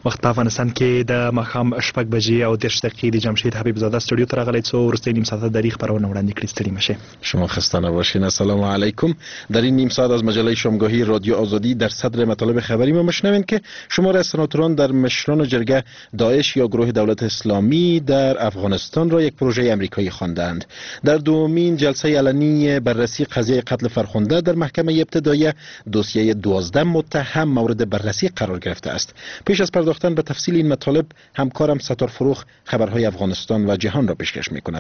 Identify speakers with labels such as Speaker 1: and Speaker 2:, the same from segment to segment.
Speaker 1: وخت په افغانستان کې د ماښام 6:10 د جمشید حبیب زاده استودیو ته راغلی څو وروستۍ نیم ساعت در این خبرونه وړاندې کړي. ستړي مشه.
Speaker 2: شما خسته نباشین. السلام علیکم. در این نیم ساعت از مجله شامگاهی رادیو آزادی در صدر مطالب خبری ما میشنوید که شمار از سناتوران در مشران جرگه داعش یا گروه دولت اسلامی در افغانستان را یک پروژه امریکایی خواندند. در دومین جلسه علنی بررسی قضیه قتل فرخنده در محکمه ابتدایی دوسیه 12 متهم مورد بررسی قرار گرفته است. پیش از پرداختن به تفصیل این مطالب همکارم ستار فروخ خبرهای افغانستان و جهان را پیشکش می‌کند.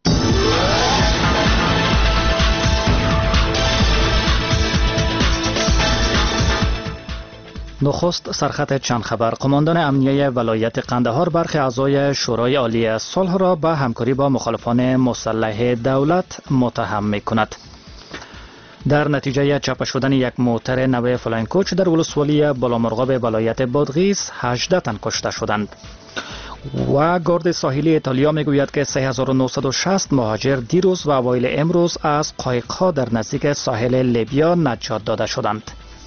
Speaker 3: نخست سرخط چند خبر. قماندان امنیه ولایت قندهار برخی اعضای شورای عالی صلح را به همکاری با مخالفان مسلح دولت متهم می‌کند. در نتیجه چاپ شدن یک موتر نو فلاین کوچ در ولسوالی بالامرغاب ولایت بادغیس 18 تن کشته شدند. و گارد ساحلی ایتالیا میگوید که 3960 مهاجر دیروز و اوایل امروز از قایق‌ها در نزدیک ساحل لیبیا نجات داده شدند.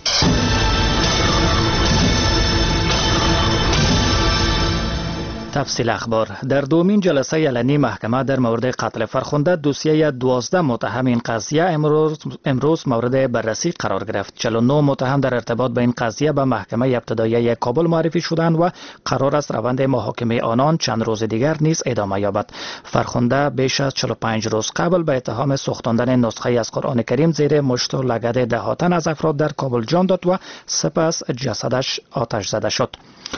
Speaker 3: تفصیل اخبار. در دومین جلسه علنی محکمه در مورد قتل فرخنده دوسیه 12 متهم این قضیه امروز مورد بررسی قرار گرفت. 49 متهم در ارتباط با این قضیه به محکمه ابتدایی کابل معرفی شدند و قرار است روند محاکمه آنان چند روز دیگر نیز ادامه یابد. فرخنده بیش از 45 روز قبل به اتهام سوختاندن نسخه از قرآن کریم زیر مشت و لگد ده تن از افراد در کابل جان داد و سپس جسدش آتش زده شد.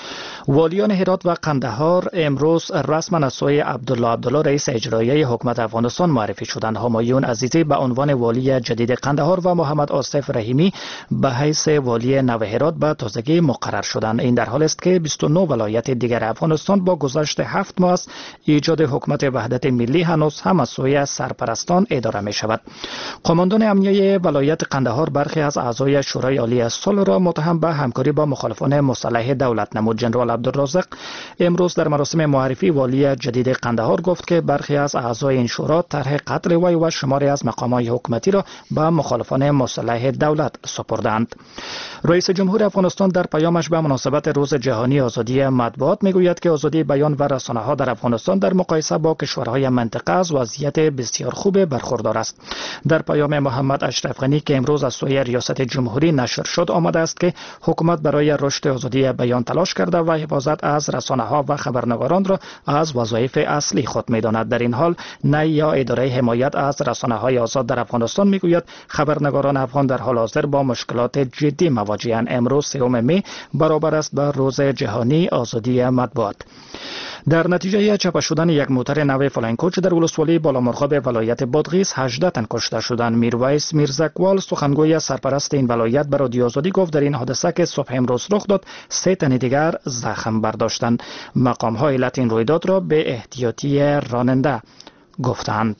Speaker 3: والیان هرات و قندهار امروز رسما از سوی عبدالله رئیس اجرایی حکومت افغانستان معرفی شدند. همایون عزیزی به عنوان والی جدید قندهار و محمد آصف رحیمی به حیث والی نو هرات به تازگی مقرر شدند. این در حال است که 29 ولایت دیگر افغانستان با گذشت 7 ماه از ایجاد حکومت وحدت ملی هنوز هم از سوی سرپرستان اداره می شود. قماندان امنیه ولایت قندهار برخی از اعضای شورای عالی صلح را متهم به همکاری با مخالفان مسلح دولت نمود. جنرال عبدالرازق امروز در مراسم معرفی والی جدید قندهار گفت که برخی از اعضای این شورا طرح قتل وی و شماری از مقامات حکومتی را به مخالفان مسلح دولت سپردند. رئیس جمهور افغانستان در پیامش به مناسبت روز جهانی آزادی مطبوعات میگوید که آزادی بیان و رسانه‌ها در افغانستان در مقایسه با کشورهای منطقه از وضعیت بسیار خوب برخوردار است. در پیام محمد اشرف غنی که امروز از سوی ریاست جمهوری نشر شد آمده است که حکومت برای رشد آزادی بیان تلاش کرده و حفاظت از رسانه‌ها و خبرنگاران را از وظایف اصلی خود می‌داند. در این حال نی یا اداره حمایت از رسانه‌های آزاد در افغانستان میگوید خبرنگاران افغان در حال حاضر با مشکلات جدی مواجه‌اند. امروز 3 می برابر است با روز جهانی آزادی مطبوعات. در نتیجه چاپ شدن یک موتر نو فلاین کوچ در ولسوالی بالامرغاب ولایت بادغیس 18 تن کشته شدند. میرویس میرزاکوال سخنگوی سرپرست این ولایت به رادیو آزادی گفت در این حادثه که صبح امروز رخ داد 3 تن دیگر زخم برداشتند. مقام‌ها علت این رویداد را به احتیاطی راننده گفتند.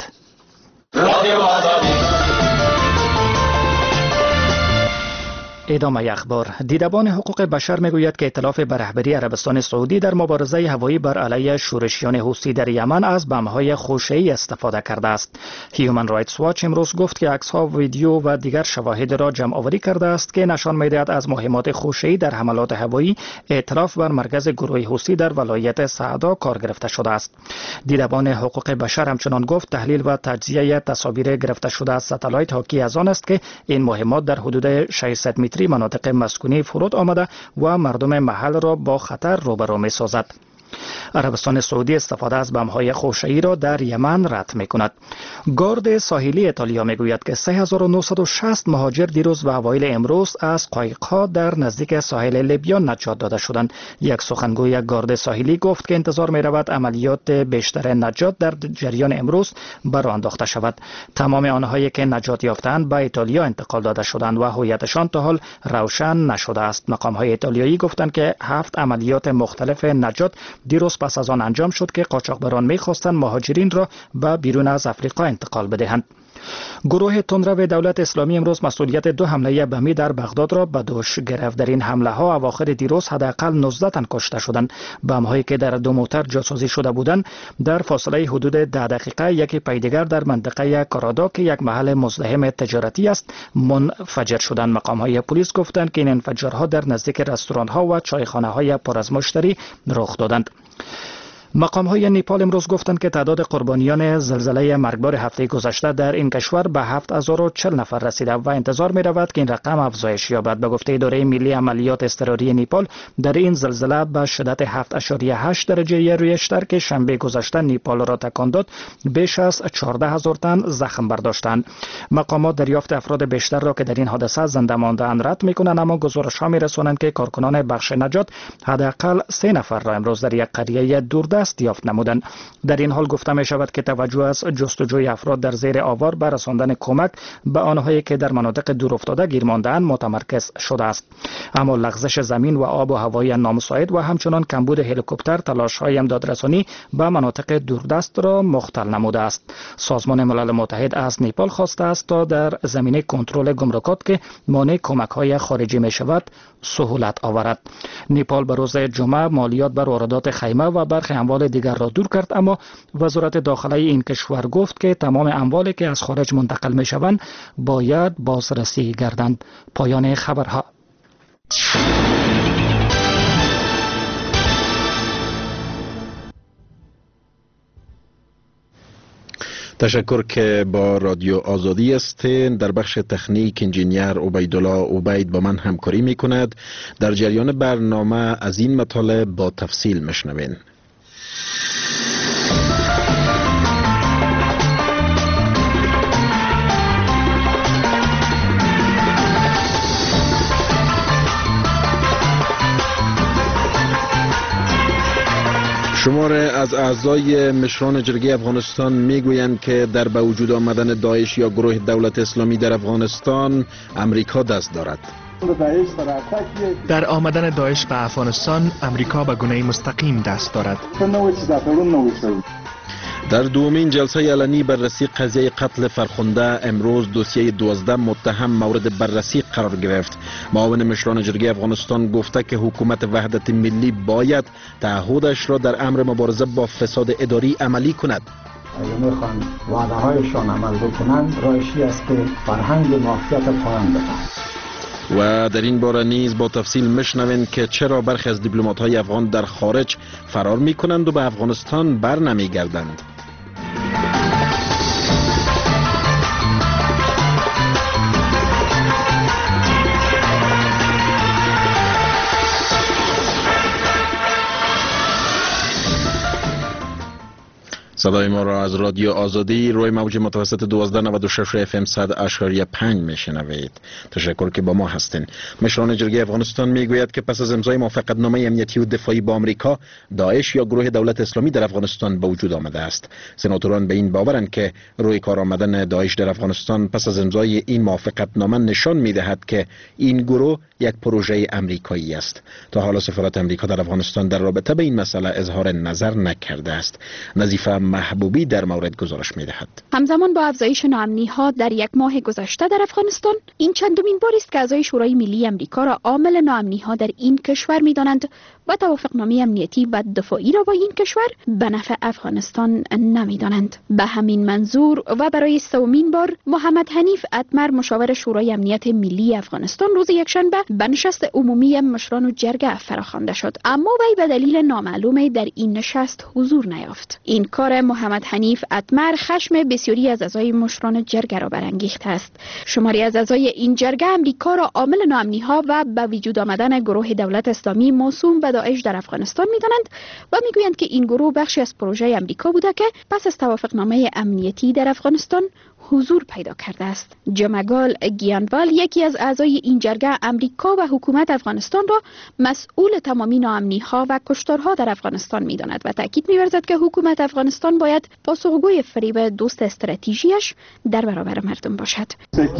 Speaker 3: ادامه اخبار. دیدبان حقوق بشر میگوید که ائتلاف به رهبری عربستان سعودی در مبارزه هوایی بر علیه شورشیان حوثی در یمن از بمب‌های خوشه‌ای استفاده کرده است. هیومن رایتس واچ امروز گفت که عکس‌ها، ویدیو و دیگر شواهد را جمع آوری کرده است که نشان می‌دهد از مهمات خوشه‌ای در حملات هوایی ائتلاف بر مرکز گروه حوثی در ولایت سعدا کار گرفته شده است. دیدبان حقوق بشر همچنان گفت تحلیل و تجزیه تصاویر گرفته شده از ستلایت حاکی از آن است که این مهمات در حدود 600 متری مناطق مسکونی فرود آمده و مردم محل را با خطر روبرو می سازد. عربستان سعودی استفاده از بمب‌های خوشه‌ای را در یمن رد می‌کند. گارد ساحلی ایتالیا میگوید که 3960 مهاجر دیروز و اوایل امروز از قایق‌ها در نزدیک ساحل لیبیا نجات داده شدند. یک سخنگوی گارد ساحلی گفت که انتظار می‌رود عملیات بیشتر نجات در جریان امروز برآ انداخته شود. تمام آنهایی که نجات یافتند به ایتالیا انتقال داده شدند و هویتشان تا حال روشن نشده است. مقام‌های ایتالیایی گفتند که 7 عملیات مختلف نجات دیروز پس از آن انجام شد که قاچاقبران می‌خواستند مهاجرین را به بیرون از آفریقا انتقال بدهند. گروه تندرو دولت اسلامی امروز مسئولیت 2 حمله بمی در بغداد را به دوش گرفت. در این حمله ها اواخر دیروز حداقل 19 تن کشته شدند. بم هایی که در 2 موتر جاسازی شده بودند در فاصله حدود 10 دقیقه یکی پی دیگر در منطقه کارادا که یک محل مزدحم تجارتی است منفجر شدند. مقام های پلیس گفتند که این انفجارها در نزدیک رستوران ها و چایخانه های پر از مشتری رخ دادند. مقام های نیپال امروز گفتند که تعداد قربانیان زلزله مرگبار هفته گذشته در این کشور به 7040 نفر رسیده و انتظار می رود که این رقم افزایش یابد. به گفته اداره ملی عملیات اضطراری نیپال در این زلزله به شدت 7.8 درجه ریشتر که شنبه گذشته نیپال را تکان داد بیش از 14000 تن زخم برداشتند. مقامات دریافت افراد بیشتر را که در این حادثه زنده مانده‌اند رد می‌کنند، اما گزارش ها می‌رسانند که کارکنان بخش نجات حداقل 3 نفر را امروز در یک قریه دوردست یافت نمودند. در این حال گفته می شود که توجه از جستجوی افراد در زیر آوار به رساندن کمک به آنهایی که در مناطق دورافتاده گیر مانده‌اند متمرکز شده است. اما لغزش زمین و آب و هوای نامساعد و همچنان کمبود هلیکوپتر تلاش‌های امدادرسانی به مناطق دوردست را مختل نموده است. سازمان ملل متحد از نیپال خواسته است تا در زمینه کنترل گمرکات که مانع کمک‌های خارجی می شود سهولت آورد. نیپال به روز جمعه مالیات بر واردات خیمه و برخی اموال دیگر را دور کرد، اما وزارت داخلی این کشور گفت که تمام اموالی که از خارج منتقل می شوند باید بازرسی گردند. پایان خبرها.
Speaker 2: تشکر که با رادیو آزادی هستین. در بخش تکنیک انجینیر عبیدالله عبید با من همکاری می کند. در جریان برنامه از این مطالب با تفصیل مشنوین. شماره از اعضای مشران جرگه افغانستان میگویند که در به وجود آمدن داعش یا گروه دولت اسلامی در افغانستان امریکا دست دارد.
Speaker 1: در آمدن داعش به افغانستان امریکا به گونه مستقیم دست دارد.
Speaker 2: در دومین جلسه علنی بررسی قضیه قتل فرخنده امروز دوسیه 12 متهم مورد بررسی قرار گرفت. معاون مشران جرگه افغانستان گفته که حکومت وحدت ملی باید تعهدش را در امر مبارزه با فساد اداری عملی کند.
Speaker 4: میخوان وعده هایشان عمل بکنند، رایشی است که فرهنگ مافیات پایان بدهند.
Speaker 2: و در این باره نیز با تفصیل مشنوین که چرا برخی از دیپلمات های افغان در خارج فرار می کنند و به افغانستان بر نمی گردند. صدای ما را از رادیو آزادی روی موج متوسط 1296 FM 100.5 میشنوید. تشکر که با ما هستین. مشران جرگه افغانستان میگوید که پس از امضای موافقتنامه امنیتی و دفاعی با آمریکا، داعش یا گروه دولت اسلامی در افغانستان به وجود آمده است. سناتوران به این باورند که روی کار آمدن داعش در افغانستان پس از امضای این موافقتنامه نشان میدهد که این گروه یک پروژه امریکایی است. تا حالا سفارت امریکا در افغانستان در رابطه به این مسئله اظهار نظر نکرده است. نظیفه محبوبی در مورد گزارش می‌دهد.
Speaker 5: همزمان با افزایش ناامنی‌ها در یک ماه گذشته در افغانستان، این چندمین بار است که اعضای شورای ملی آمریکا را عامل ناامنی‌ها در این کشور می‌دانند و توافقنامه امنیتی و دفاعی را با این کشور به نفع افغانستان نمی‌دانند. به همین منظور و برای سومین بار محمد حنیف اتمر مشاور شورای امنیت ملی افغانستان روز یکشنبه به نشست عمومی مشران و جرگه فراخوانده شد، اما وی به دلیل نامعلوم در این نشست حضور نیافت. این کار محمد حنیف اتمر خشم بسیاری از اعضای مشران جرگه را برانگیخته است. شماری از اعضای این جرگه امریکا را عامل ناامنی‌ها و به وجود آمدن گروه دولت اسلامی موسوم به داعش در افغانستان می‌دانند و می‌گویند که این گروه بخشی از پروژه امریکا بوده که پس از توافقنامه امنیتی در افغانستان حضور پیدا کرده است. جمگال گیانوال، یکی از اعضای این جرگه، امریکا آمریکا و حکومت افغانستان را مسئول تمامی ناامنی‌ها و کشتارها در افغانستان می‌داند و تاکید می‌ورزد که حکومت افغانستان باید پاسخگوی فریب دوست استراتژیش در برابر مردم باشد.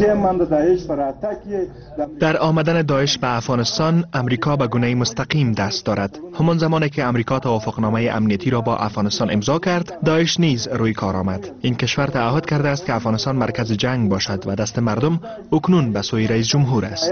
Speaker 1: در آمدن داعش به افغانستان امریکا به گونه مستقیم دست دارد. همان زمانی که امریکا توافقنامه امنیتی را با افغانستان امضا کرد، داعش نیز روی کار آمد. این کشور تعهد کرده است که افغانستان مرکز جنگ باشد و دست مردم اکنون به سوی رئیس جمهور است.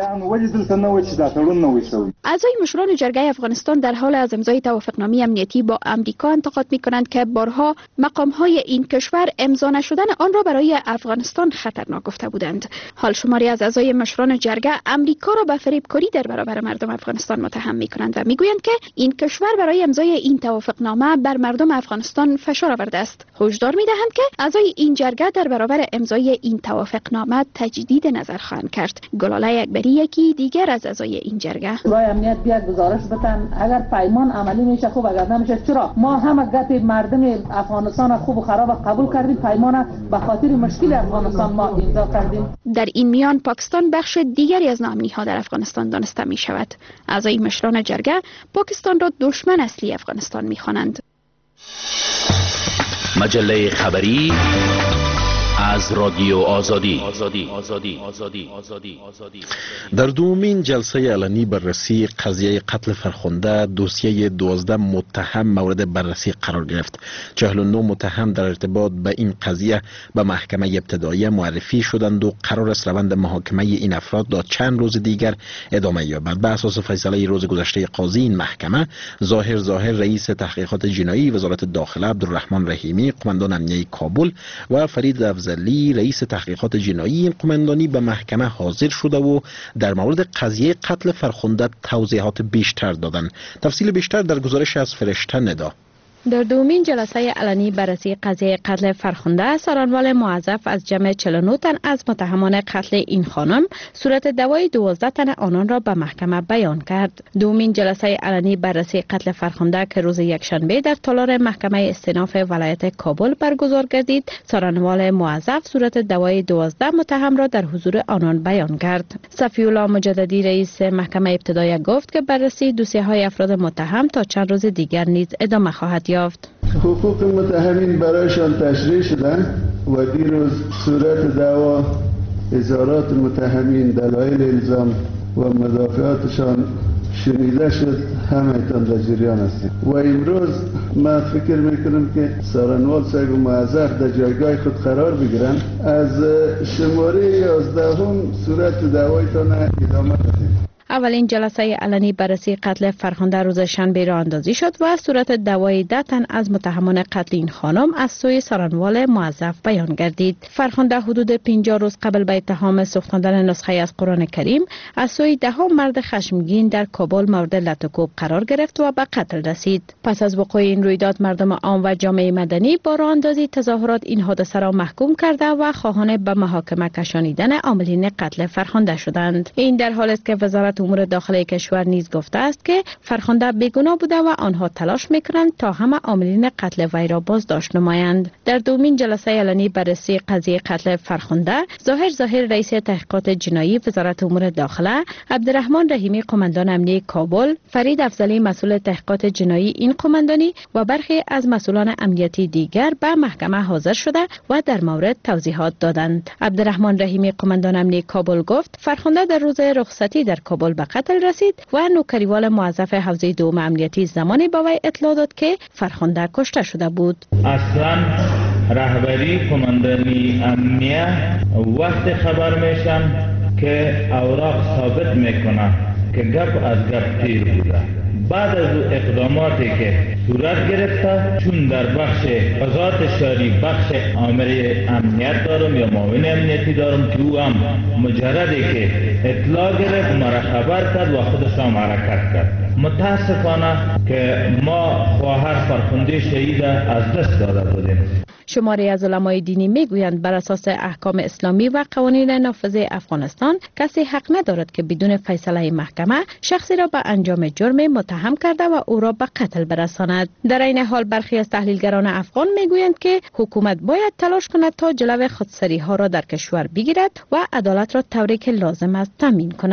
Speaker 5: اعضای مشوران جرگه افغانستان در حال از امضای توافقنامه امنیتی با امریکا انتقاد می‌کنند که بارها مقام‌های این کشور امضا نشدن آن را برای افغانستان خطرناک گفته بودند. حال شماری از اعضای مشوران جرگه امریکا را به فریبکاری در برابر مردم افغانستان متهم می‌کنند و می‌گویند که این کشور برای امضای این توافقنامه بر مردم افغانستان فشار آورده است. هشدار می‌دهند که اعضای این جرگه در برابر امضای این توافقنامه تجدید نظر خواهند کرد. گلاله اکبری یکی دیگر از اعضای این جرگه
Speaker 6: برای امنیت بیاد گزارش بدن اگر پیمان عملی میشه خوب، اگر نمیشه چرا؟ ما همه گپ مردم افغانستان خوب و خراب قبول کردیم، پیمان به خاطر مشکل افغانستان ما امضا کردیم.
Speaker 5: در این میان پاکستان بخش دیگری از ناامنی‌ها در افغانستان دانسته می شود. اعضای مشران جرگه پاکستان را دشمن اصلی افغانستان می خوانند.
Speaker 7: مجله خبری از رادیو آزادی.
Speaker 2: در دومین جلسه علنی بررسی قضیه قتل فرخنده دوسیه 12 متهم مورد بررسی قرار گرفت. 49 متهم در ارتباط به این قضیه به محکمه ابتدایی معرفی شدند و قرار است روند محاکمه این افراد تا چند روز دیگر ادامه یابد. بر اساس فیصله روز گذشته قاضی این محکمه، ظاهر رئیس تحقیقات جنایی وزارت داخله عبدالرحمن رحیمی قماندان امنیه کابل و فرید افضلی رئیس تحقیقات جنایی این قماندانی به محکمه حاضر شده و در مورد قضیه قتل فرخنده توضیحات بیشتر دادند. تفصیل بیشتر در گزارش از فرشته ندا.
Speaker 8: در دومین جلسه علنی بررسی قضیه قتل فرخنده، سارنوال موظف از جمع 49 تن از متهمان قتل این خانم صورت دوای 12 تن آنان را به محکمه بیان کرد. دومین جلسه علنی بررسی قتل فرخنده که روز یکشنبه در تالار محکمه استئناف ولایت کابل برگزار گردید، سارنوال موظف صورت دوای 12 متهم را در حضور آنان بیان کرد. صفی‌الله مجددی رئیس محکمه ابتدایی گفت که بررسی دوسیه‌های افراد متهم تا چند روز دیگر نیز ادامه خواهد یافت.
Speaker 9: حقوق متهمین برایشان تشریح شدند و دیروز صورت دعوا، اظهارات متهمین، دلایل الزام و مدافعاتشان شنیده شد. همه‌تان در جریان هستید و امروز ما فکر میکنم که سارنوال صاحب موظف در جایگاه خود قرار بگیرن، از شماره 11 صورت دعوایتان ادامه بدید.
Speaker 8: اولین جلسه علنی بررسی قتل فرخنده روز شنبه راه اندازی شد و صورت دوای 10 تن از متهمان قتل این خانم از سوی سارنوال موظف بیان گردید. فرخنده حدود 50 روز قبل به اتهام سوختاندن نسخه از قرآن کریم از سوی 10 مرد خشمگین در کابل مورد لطوکوب قرار گرفت و به قتل رسید. پس از وقوع این رویداد مردم عام و جامعه مدنی با راه اندازی تظاهرات این حادثه را محکوم کرده و خواهان به محاکمه کشانیدن عاملین قتل فرخنده شدند. این در حالی است که وزارت امور داخلی کشور نیز گفته است که فرخنده بیگناه بوده و آنها تلاش میکنند تا همه عاملین قتل وی را بازداشت نمایند. در دومین جلسه علنی بررسی قضیه قتل فرخنده، ظاهر رئیس تحقیقات جنایی وزارت امور داخله عبدالرحمن رحیمی قماندان امنیه کابل، فرید افضلی مسئول تحقیقات جنایی این قماندانی و برخی از مسئولان امنیتی دیگر به محکمه حاضر شده و در مورد توضیحات دادند. عبدالرحمن رحیمی قماندان امنیه کابل گفت فرخنده در روز رخصتی در کابل به قتل رسید و نوکریوال موظف حوزه دوم امنیتی زمانی با وی اطلاع داد که فرخنده کشته شده بود.
Speaker 10: اصلا رهبری قماندانی امنیه وقت خبر میشن که اوراق ثابت میکنه که گپ از گپ تیر بوده. بعد از اقداماتی که صورت گرفته، چون در بخش قضات شهری بخش آمر امنیت دارم یا معاون امنیتی دارم که او هم مجردی که اطلاع گرفت مرا خبر کرد و خودش هم حرکت کرد. متاسفانه که ما خواهر فرخنده شهید از دست داده بودیم.
Speaker 8: شماری از علمای دینی میگویند بر اساس احکام اسلامی و قوانین نافذ افغانستان کسی حق ندارد که بدون فیصله محکمه شخصی را به انجام جرم متهم کرده و او را به قتل برساند. در این حال برخی از تحلیلگران افغان میگویند که حکومت باید تلاش کند تا جلو خودسری ها را در کشور بگیرد و عدالت را طوری که لازم است تامین کند.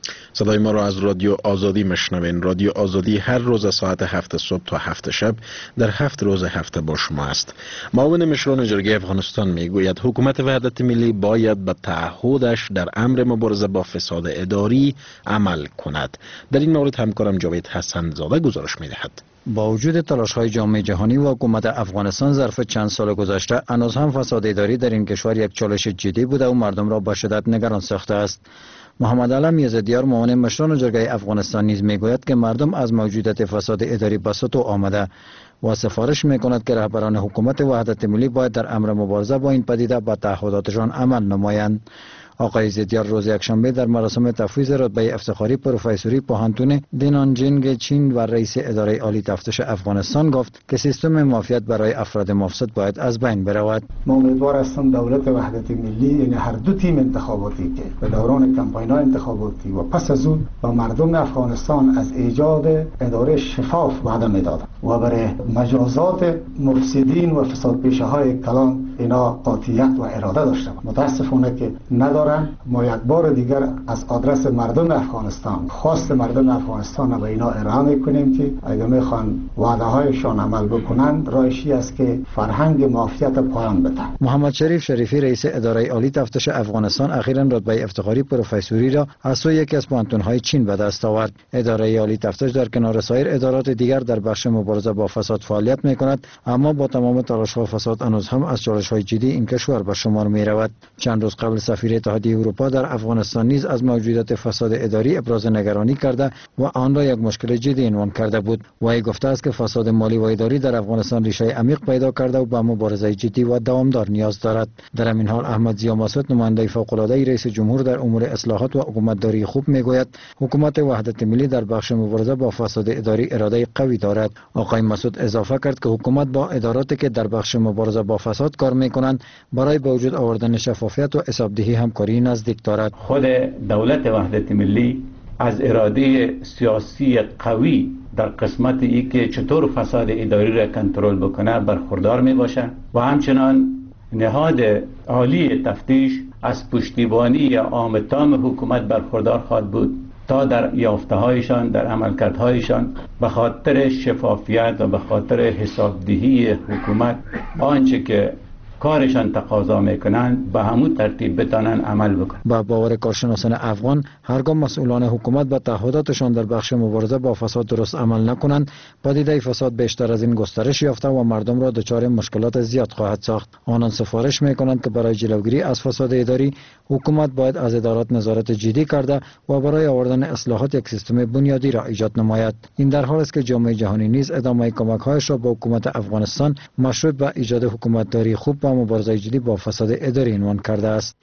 Speaker 2: صدای ما را از رادیو آزادی مشنوین. رادیو آزادی هر روز از ساعت 7 صبح تا 7 شب در 7 روز هفته با شما است. معاون مشران جرگه افغانستان میگوید حکومت وحدت ملی باید به تعهدش در امر مبارزه با فساد اداری عمل کند. در این مورد همکارم جاوید حسن زاده گزارش میدهد.
Speaker 11: با وجود تلاش‌های جامعه جهانی و حکومت افغانستان ظرف چند سال گذشته، هنوز هم فساد اداری در این کشور یک چالش جدی بوده و مردم را به شدت نگران ساخته است. محمد علم یزدیار معاون مشران جرگه افغانستان نیز میگوید که مردم از موجودیت فساد اداری به سطو آمده و سفارش میکند که رهبران حکومت وحدت ملی باید در امر مبارزه با این پدیده به تعهداتشان عمل نمایند. آقای زیدیار روز یکشنبه در مراسم تفویض رتبه افتخاری پروفسوری پوهنتون دینانجینگ چین و رئیس اداره عالی تفتیش افغانستان گفت که سیستم معافیت برای افراد مفسد باید از بین برود.
Speaker 4: ما امیدوار هستم دولت وحدت ملی، یعنی هر دو تیم انتخاباتی که به دوران کمپاین‌های انتخاباتی و پس از اون با مردم افغانستان از ایجاد اداره شفاف وعده میدادند و برای مجازات مفسدین و فسادپیشه‌های کلان اینا قاطعیت و اراده داشتند. متاسفانه که ندارن. ما یک بار دیگر از آدرس مردم افغانستان خواست مردم افغانستان به اینا ارائه میکنیم که اگر میخوان وعده هایشان عمل بکنند رایشی است که فرهنگ معافیت پایان بدهند.
Speaker 11: محمد شریف شریفی رئیس اداره عالی تفتیش افغانستان اخیراً رتبه افتخاری پروفسوری را از سوی یکی از پوهنتون‌های چین به دست آورد. اداره عالی تفتیش در کنار سایر ادارات دیگر در بخش مبارزه با فساد فعالیت میکند، اما با تمام تلاش‌ها فساد هنوز هم از چالش‌های جدی این کشور به شمار میرود. چند روز قبل سفیر اتحادیه اروپا در افغانستان نیز از موجودیت فساد اداری ابراز نگرانی کرده و آن را یک مشکل جدی عنوان کرده بود. وی گفته است که فساد مالی و اداری در افغانستان ریشه عمیق پیدا کرده و به مبارزه جدی و دوامدار نیاز دارد. در همین حال احمد ضیا مسعود نماینده فوق‌العاده رئیس جمهور در امور اصلاحات و حکومتداری خوب میگوید حکومت وحدت ملی در بخش مبارزه با فساد اداری اراده قوی دارد. آقای مسعود اضافه کرد که حکومت با اداراتی که در بخش مبارزه با فساد کار میکنند برای به وجود آوردن شفافیت و حسابدهی همکاری نزدیک دارد.
Speaker 12: خود دولت وحدت ملی از اراده سیاسی قوی در قسمت ای که چطور فساد اداری را کنترل بکنه برخوردار می باشه و همچنان نهاد عالی تفتیش از پشتیبانی عام تام حکومت برخوردار خواهد بود تا در یافته‌هایشان در عملکردهایشان به خاطر شفافیت و به خاطر حسابدهی حکومت آنچه که کارشان تقاضا میکنند به همون ترتیب بتانن عمل بکنند.
Speaker 11: با باور کارشناسان افغان هرگاه مسئولان حکومت به تعهداتشان در بخش مبارزه با فساد درست عمل نکنند، پدیده فساد بیشتر از این گسترش یافته و مردم را دچار مشکلات زیاد خواهد ساخت. آنان سفارش میکنند که برای جلوگیری از فساد اداری حکومت باید از ادارات نظارت جدی کرده و برای آوردن اصلاحات یک سیستم بنیادی را ایجاد نماید. این در حالی است که جامعه جهانی نیز ادامه کمک‌هایش را به حکومت افغانستان مشروط به ایجاد حکومتداری خوب و مبارزه جدی با فساد اداری عنوان کرده است.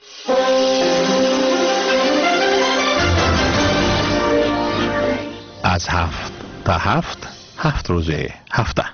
Speaker 7: از 7 تا 7 روز هفته.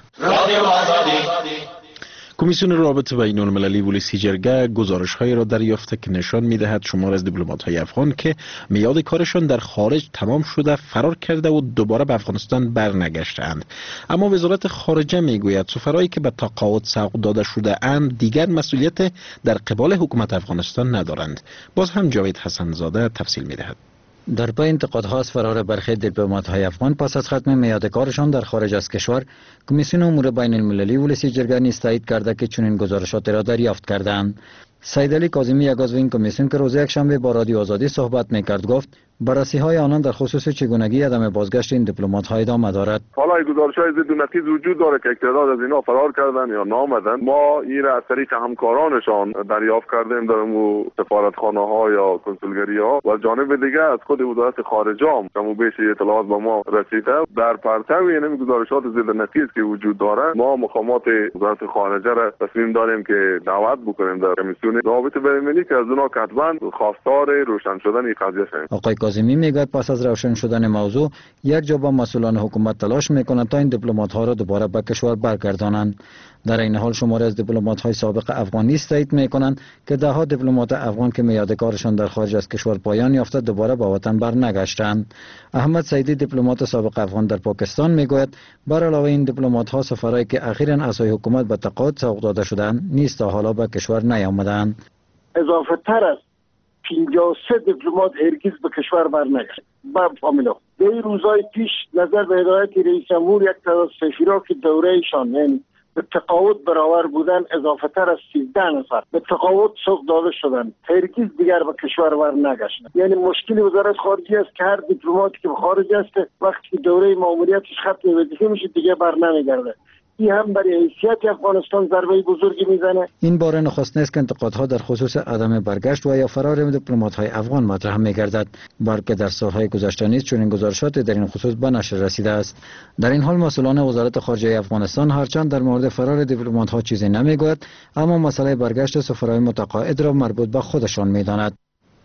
Speaker 2: کمیسیون رابطه بین المللی پلیسی جرگه گزارش‌هایی را دریافته که نشان می‌دهد شمار از دیپلمات‌های افغان که میعاد کارشان در خارج تمام شده فرار کرده و دوباره به افغانستان برنگشته‌اند. اما وزارت خارجه میگوید سفرایی که به تقاعد سوق داده شده اند دیگر مسئولیت در قبال حکومت افغانستان ندارند. باز هم جاوید حسن زاده تفصیل می‌دهد.
Speaker 11: در پی انتقادها از فرار برخی دیپلمات‌های افغان پس از ختم میعاد کارشان در خارج از کشور، کمیسیون امور بین المللی پلیسی جرگه نیز تایید کرده که چنین گزارشات را دریافت کرده‌اند. سید علی کاظمی یک عضو این کمیسیون که روز یکشنبه با رادیو آزادی صحبت می‌کرد گفت بررسی‌های آنان در خصوص چگونگی عدم بازگشت این دیپلمات‌ها ادامه دارد.
Speaker 13: حالا گزارش‌های ضد و نقیض وجود داره که تعداد از اینا فرار کردن یا نامدن. ما این را از طریق همکارانشان دریافت کردیم در مو سفارتخانه‌ها یا کنسولگری‌ها و جانب دیگه از خود وزارت خارجه هم کم و بیش اطلاعات به ما رسیده. در پرتو این گزارشات ضد و نقیض که وجود داره ما مقامات وزارت خارجه را تصمیم داریم که دعوت بکنیم در کمیسیون رابطه بین المللی که از اونها کتباً خواستار روشن شدن این قضیه شوند.
Speaker 11: آقای کاظمی میگوید پس از روشن شدن موضوع یک جا با مسئولان حکومت تلاش میکنند تا این دیپلمات‌ها را دوباره به کشور برگردانند. در این حال شماری از دیپلمات‌های سابق افغان نیز تایید میکنند که ده‌ها دیپلمات افغان که میعاد کارشان در خارج از کشور پایان یافته دوباره به وطن برنگشتند. احمد سیدی دیپلمات سابق افغان در پاکستان میگوید بر علاوه این دیپلمات‌ها سفرایی که اخیراً اعضای حکومت به تقاعد سوق داده شدند نیز تا حالا به کشور نیامدند.
Speaker 14: اضافه تر از 53 دیپلمات هرگز به کشور برنگشت. با فامیلا در این روزهای پیش نظر به هدایت رئیس جمهور یک تعداد سفیرا که دورهشان یعنی به تقاعد برابر بودن اضافه تر از 13 نفر به تقاعد سوق داده شدند، هرگز دیگر به کشور برنگشتند. یعنی مشکلی وزارت خارجه است که هر دیپلماتی که به خارج است وقتی دوره ماموریتش ختم وظیفه میشه دیگه برنمیگرده. این هم برای حیثیت افغانستان ضربه بزرگی میزنه.
Speaker 11: این بار نخست نیست که انتقادها در خصوص عدم برگشت و یا فرار دیپلمات‌های افغان مطرح می‌گردد، بلکه در سال‌های گذشته نیز چنین گزارشاتی در این خصوص به نشر رسیده است. در این حال مسئولان وزارت خارجه افغانستان هرچند در مورد فرار دیپلمات‌ها چیزی نمی‌گویند، اما مسئله برگشت سفرای متقاعد را مربوط به خودشان می‌دانند.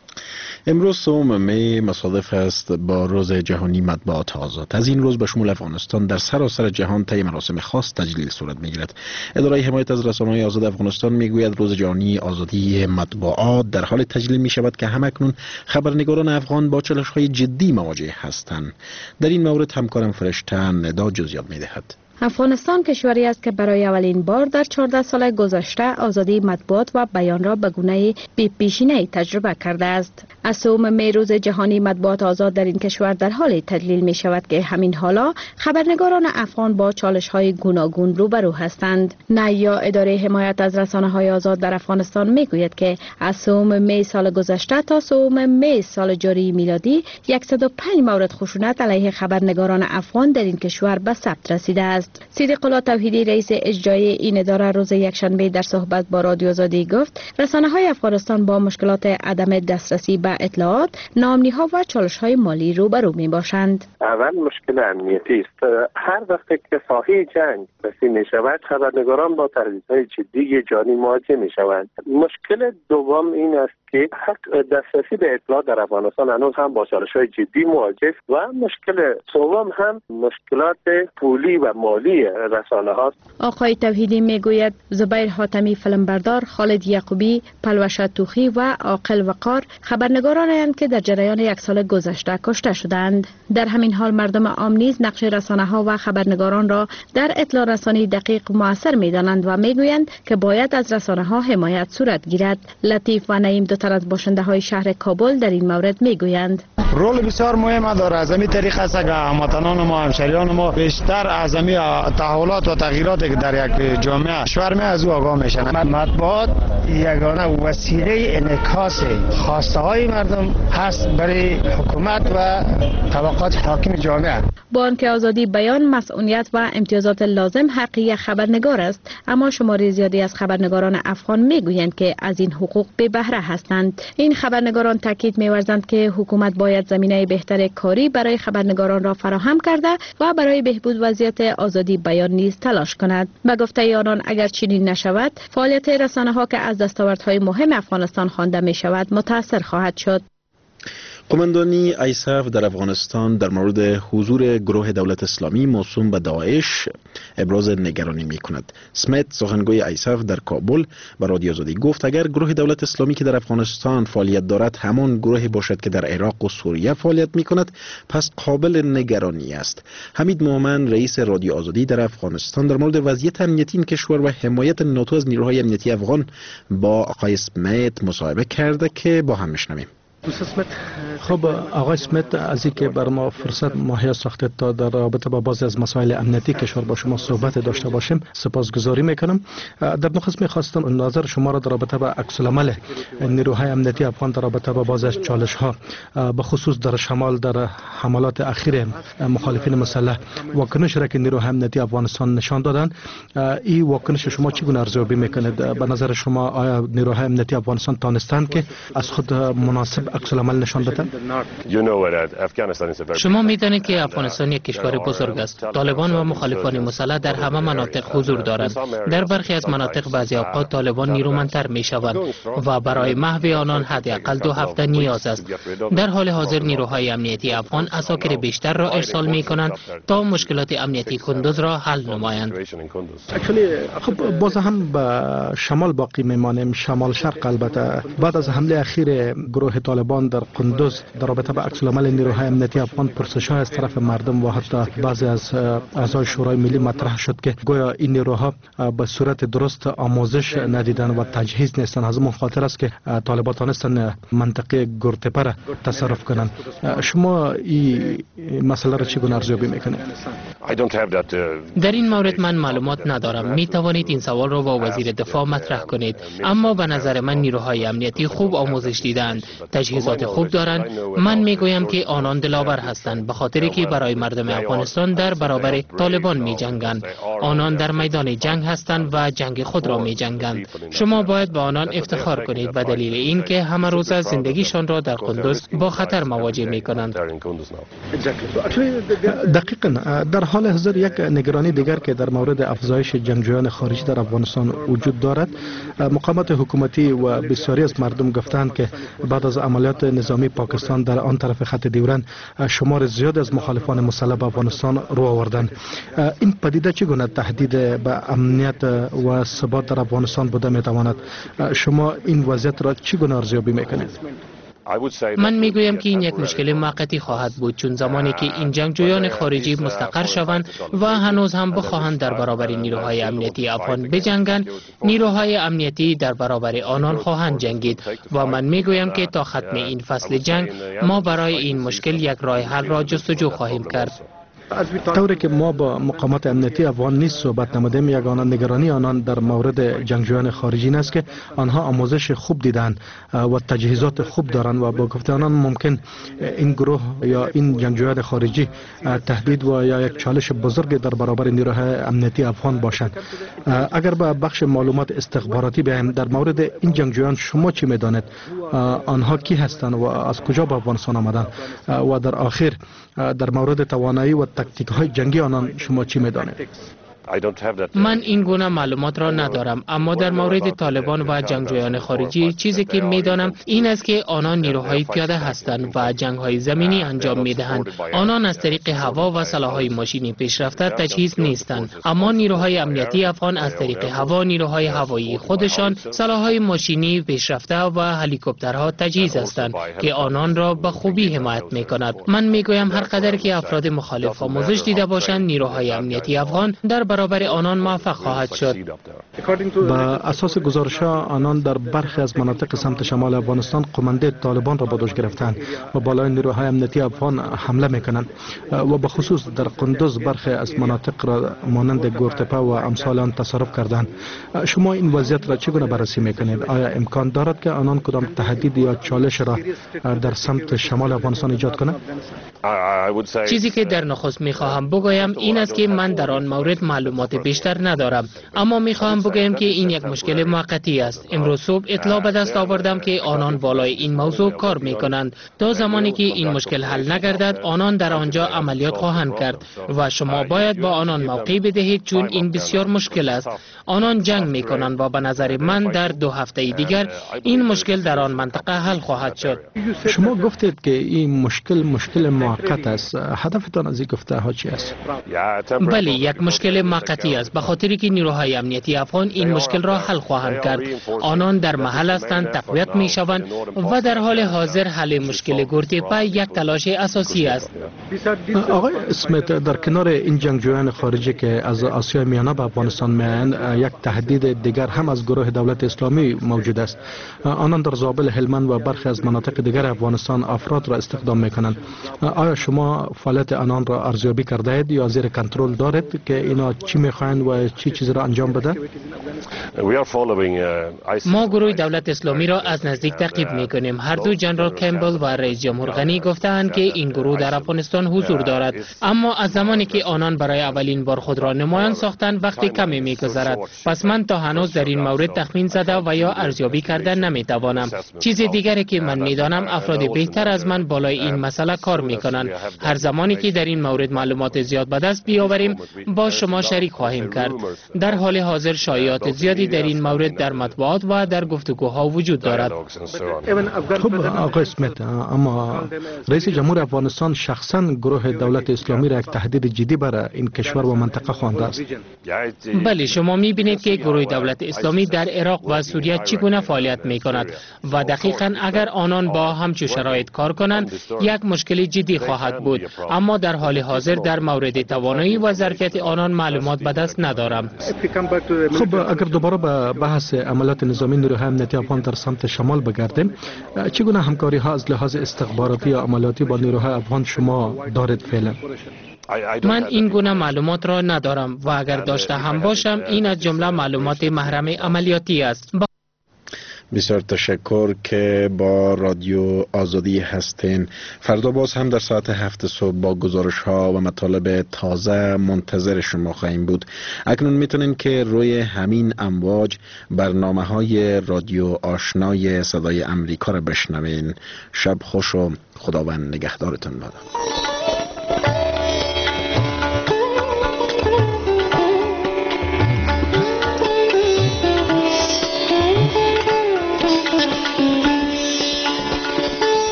Speaker 2: امروز 3 می مصادف است با روز جهانی مطبوعات آزاد. از این روز به شمول افغانستان در سراسر جهان طی مراسم خاص تجلیل صورت می‌گیرد. اداره حمایت از رسانه‌های آزاد افغانستان میگوید روز جهانی آزادی مطبوعات در حال تجلیل می‌شود که همکنون خبرنگاران افغان با چالش‌های جدی مواجه هستند. در این مورد همکارم فرشته ندا جزئیات می‌دهد.
Speaker 8: افغانستان کشوری است که برای اولین بار در 14 سال گذشته آزادی مطبوعات و بیان را به گونه بی‌پیشینه‌ای تجربه کرده است. از 3 می روز جهانی مطبوعات آزاد در این کشور در حال تجلیل می شود که همین حالا خبرنگاران افغان با چالش‌های گوناگون روبرو هستند. نیا اداره حمایت از رسانه‌های آزاد در افغانستان می گوید که از 3 می سال گذشته تا 3 می سال جاری میلادی 105 مورد خشونت علیه خبرنگاران افغان در این کشور به ثبت رسیده است. صدیق الله توحیدی رئیس اجرایی این اداره روز یکشنبه در صحبت با رادیو آزادی گفت رسانه‌های افغانستان با مشکلات عدم دسترسی به اطلاعات، ناامنی‌ها و چالش‌های مالی روبرو می‌باشند.
Speaker 15: اول مشکل امنیتی است. هر وقت که ساحه جنگ رسید می‌شود خبرنگاران با تهدیدهای جدی جانی مواجه می‌شوند. مشکل دوم این است که حق دسترسی به اطلاعات در افغانستان هنوز هم با چالش‌های جدی مواجه است و مشکل سوم هم مشکلات پولی و مالی رسانه هاست.
Speaker 8: آقای توحیدی میگوید زبیر حاتمی فیلمبردار، خالد یعقوبی، پلوش توخی و عاقل وقار خبرنگارانند که در جریان یک سال گذشته کشته شدند. در همین حال مردم عام نیز نقش رسانه ها و خبرنگاران را در اطلاع رسانی دقیق موثر می‌دانند و میگویند که باید از رسانه ها حمایت صورت گیرد. لطیف و نعیم دو تن از باشنده های شهر کابل در این مورد میگویند
Speaker 16: رول بسیار مهم داره. از این طریق است که هموطنان ما، همشهریان ما بیشتر از این تحولات و تغییراتی که در یک جامعه شورمی از او آگاه میشن. مطبوعات یگانه وسیله انعکاس خواسته های مردم هست برای حکومت و طبقات حاکم جامعه.
Speaker 8: با آنکه آزادی بیان، مسئولیت و امتیازات لازم حقی خبرنگار است، اما شمار زیادی از خبرنگاران افغان میگویند که از این حقوق بی بهره هستند. این خبرنگاران تاکید می‌ورزند که حکومت باید زمینه بهتر کاری برای خبرنگاران را فراهم کرده و برای بهبود وضعیت آزادی بیان نیز تلاش کند. به گفته آنان اگر چنین نشود، فعالیت رسانه‌ها که از دستاوردهای مهم افغانستان خوانده می‌شود متاثر خواهد شد.
Speaker 2: قماندانی ایساف در افغانستان در مورد حضور گروه دولت اسلامی موسوم به داعش ابراز نگرانی می کند. سمیت سخنگوی ایساف در کابل به رادیو آزادی گفت اگر گروه دولت اسلامی که در افغانستان فعالیت دارد همان گروهی باشد که در عراق و سوریه فعالیت می کند پس قابل نگرانی است. حمید مومن رئیس رادیو آزادی در افغانستان در مورد وضعیت امنیتی این کشور و حمایت ناتو از نیروهای امنیتی افغان با آقای سمیت مصاحبه کرده که با هم میشنویم.
Speaker 17: خب آقای سمیت، از اینکه بر ما فرصت مهیا ساختید تا در رابطه با بعضی از مسائل امنیتی کشور با شما صحبت داشته باشیم سپاسگزاری میکنم. در نخست میخواستم نظر شما را در رابطه با عکس العمل نیروهای امنیتی افغان در رابطه با بعضی از چالش ها به خصوص در شمال در حملات اخیر مخالفین مسلح واکنش را که نیروهای امنیتی افغانستان نشان دادند، این واکنش شما چگونه ارزیابی میکنید؟ به نظر شما آیا نیروهای امنیتی افغانستان تانستند که از خود مناسب عکس العمل نشان دادند؟
Speaker 18: شما میدانید که افغانستان یک کشور بزرگ است. طالبان و مخالفان مسلح در همه مناطق حضور دارند. در برخی از مناطق بعضی اوقات طالبان نیرومندتر می شوند و برای محو آنان حداقل 2 هفته نیاز است. در حال حاضر نیروهای امنیتی افغان عساکر بیشتر را ارسال می کنند تا مشکلات امنیتی کندوز را حل نمایند.
Speaker 17: خب باز هم به شمال باقی میمانیم، شمال شرق. البته بعد از حمله اخیر گروه طالبان طالبان در قندوز در رابطه با عکس العمل نیروهای امنیتی افغان پرسش‌ها از طرف مردم و حتی بعضی از اعضای شورای ملی مطرح شد که گویا این نیروها به صورت درست آموزش ندیدن و تجهیز نیستن. از اون خاطر است که طالبان تانستن منطقه گرتپه را تصرف کنند. شما این مسئله را چگونه ارزیابی میکنید؟
Speaker 18: در این مورد من معلومات ندارم. می توانید این سوال را با وزیر دفاع مطرح کنید، اما به نظر من نیروهای امنیتی خوب آموزش دیدند، تجهیزات خوب دارند. من می گویم که آنان دلاور هستند، به خاطر که برای مردم افغانستان در برابر طالبان می جنگند. آنان در میدان جنگ هستند و جنگ خود را می جنگند. شما باید به آنان افتخار کنید به دلیل اینکه همه روز از زندگیشان را در قندوز با خطر مواجه می کنند.
Speaker 17: دقیقاً در حال حاضر یک نگرانی دیگر که در مورد افزایش جنگجویان خارجی در افغانستان وجود دارد، مقامات حکومتی و بسیاری از مردم گفتند که بعد از عملیات نظامی پاکستان در آن طرف خط دیورن شمار زیاد از مخالفان مسلح به افغانستان رو آوردند. این پدیده چگونه تهدید به امنیت و ثبات در افغانستان بوده میتواند؟ شما این وضعیت را چگونه ارزیابی میکنید؟
Speaker 18: من میگویم که این یک مشکل موقتی خواهد بود، چون زمانی که این جنگجویان خارجی مستقر شوند و هنوز هم بخواهند در برابر نیروهای امنیتی افغان بجنگند، نیروهای امنیتی در برابر آنان خواهند جنگید و من میگویم که تا ختم این فصل جنگ ما برای این مشکل یک راه حل را جستجو خواهیم کرد.
Speaker 17: طوری که ما با مقامات امنیتی افغان نیز صحبت نمودیم، یگانه نگرانی آنان در مورد جنگجویان خارجی است که آنها آموزش خوب دیدند و تجهیزات خوب دارند و با گفته آنان ممکن این گروه یا این جنگجویان خارجی تهدید و یا یک چالش بزرگ در برابر نیروهای امنیتی افغان باشند. اگر به بخش معلومات استخباراتی بیایم، در مورد این جنگجویان شما چی میدانید؟ آنها کی هستند و از کجا به افغانستان آمدند؟ و در آخر در مورد توانایی و تاکتیک های جنگی آنان شما چی میدانید؟
Speaker 18: من این گونه معلومات را ندارم، اما در مورد طالبان و جنگجویان خارجی چیزی که میدانم این است که آنان نیروهای پیاده هستند و جنگ‌های زمینی انجام میدهند. آنان از طریق هوا و سلاح‌های ماشینی پیشرفته تجهیز نیستند، اما نیروهای امنیتی افغان از طریق هوا، نیروهای هوایی خودشان سلاح‌های ماشینی پیشرفته و هلیکوپترها تجهیز هستند که آنان را به خوبی حمایت می‌کند. من میگویم هر قدر که افراد مخالف آموزش دیده باشند، نیروهای امنیتی افغان در برابر آنان موفق خواهد شد.
Speaker 17: با اساس گزارش‌ها آنان در برخی از مناطق سمت شمال افغانستان قمانده طالبان را به دوش گرفتند و بالای نیروهای امنیتی افغان حمله میکنند و به خصوص در قندوز برخی از مناطق را مانند گورتپه و امثال آن تصرف کردند. شما این وضعیت را چگونه بررسی میکنید؟ آیا امکان دارد که آنان کدام تهدید یا چالش را در سمت شمال افغانستان ایجاد کنند؟
Speaker 18: چیزی که در نخست میخواهم بگویم این است که من در آن مورد معلومات بیشتر ندارم، اما میخواهم بگویم که این یک مشکل موقتی است. امروز صبح اطلاع به دست آوردم که آنان بالای این موضوع کار میکنند. تا زمانی که این مشکل حل نگردد آنان در آنجا عملیات خواهند کرد و شما باید با آنان موقع بدهید، چون این بسیار مشکل است. آنان جنگ میکنند و به نظر من در 2 هفته دیگر این مشکل در آن منطقه حل خواهد شد.
Speaker 17: شما گفتید که این مشکل موقت است. هدفتان از این گفته ها چی است؟
Speaker 18: بله، یک مشکل موقتی است، به خاطری که نیروهای امنیتی افغان این مشکل را حل خواهند کرد. آنان در محل هستند، تقویت می شوند و در حال حاضر حل مشکل گورتپه یک تلاش اساسی است.
Speaker 17: آقای اسمیت، در کنار این جنگجویان خارجی که از آسیای میانه به افغانستان میآیند، یک تهدید دیگر هم از گروه دولت اسلامی موجود است. آنان در زابل، هلمند و برخی از مناطق دیگر افغانستان افراد را استخدام میکنند. آیا شما فعالیت آنان را ارزیابی کرده اید یا زیر کنترل دارید که اینا چی میخواهند و چی چیز را انجام بده؟
Speaker 18: ما گروه دولت اسلامی را از نزدیک تعقیب میکنیم. هر دو جنرال کمبل و رئیس جمهور غنی گفتند که این گروه در افغانستان حضور دارد، اما از زمانی که آنان برای اولین بار خود را نمایان ساختند وقت کمی میگذرد. پس من تا هنوز در این مورد تخمین زده و یا ارزیابی کرده نمیتوانم. چیز دیگری که من میدانم افراد بهتر از من بالای این مسئله کار میکنند. هر زمانی که در این مورد معلومات زیاد به دست بیاوریم با شما شریک خواهیم کرد. در حال حاضر شایعات زیادی در این مورد در مطبوعات و در گفتگوها وجود دارد.
Speaker 17: خب آقای اسمیت، اما رئیس جمهور افغانستان شخصا گروه دولت اسلامی را یک تهدید جدی برای این کشور و منطقه خوانده است.
Speaker 18: بله، شما می‌بینید که گروه دولت اسلامی در عراق و سوریه چگونه فعالیت می‌کند و دقیقاً اگر آنان با همچون شرایط کار کنند یک مشکل جدی خواهد بود، اما در حال حاضر در مورد توانایی و ظرفیت آنان معلومات به دست ندارم.
Speaker 17: خب اگر دوباره به بحث عملیات نظامی نیروهای امنیتی افغان در سمت شمال بگردیم، چگونه همکاری ها از لحاظ استخباراتی یا عملیاتی با نیروهای افغان شما دارید فعلا؟
Speaker 18: من این گونه معلومات را ندارم و اگر داشته هم باشم این از جمله معلومات محرم عملیاتی است.
Speaker 2: بسیار تشکر که با رادیو آزادی هستین. فردا باز هم در ساعت 7 صبح با گزارش ها و مطالب تازه منتظر شما خواهیم بود. اکنون میتونین که روی همین امواج برنامه های رادیو آشنای صدای امریکا را بشنوین. شب خوش و خداوند نگهدارتون باد.